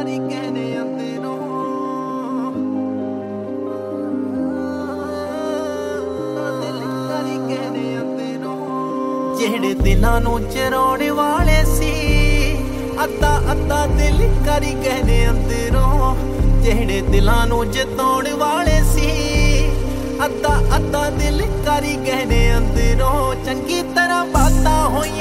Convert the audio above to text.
ਕਰੀ ਕਹਿੰਦੇ ਅੰਦਰੋਂ ਦਿਲ ਕਰੀ ਕਹਿੰਦੇ ਅੰਦਰੋਂ ਜਿਹੜੇ ਦਿਲਾਂ ਨੂੰ ਚਰਾਉਣ ਵਾਲੇ ਸੀ ਅੱਧਾ ਅੱਧਾ ਦਿਲ ਕਰੀ ਕਹਿੰਦੇ ਅੰਦਰੋਂ ਜਿਹੜੇ ਦਿਲਾਂ ਨੂੰ ਜਿਤਾਉਣ ਵਾਲੇ ਸੀ ਅੱਧਾ ਅੱਧਾ ਦਿਲ ਕਰੀ ਕਹਿੰਦੇ ਅੰਦਰੋਂ ਚੰਗੀ ਤਰ੍ਹਾਂ ਬਾਤਾਂ ਹੋਈਆਂ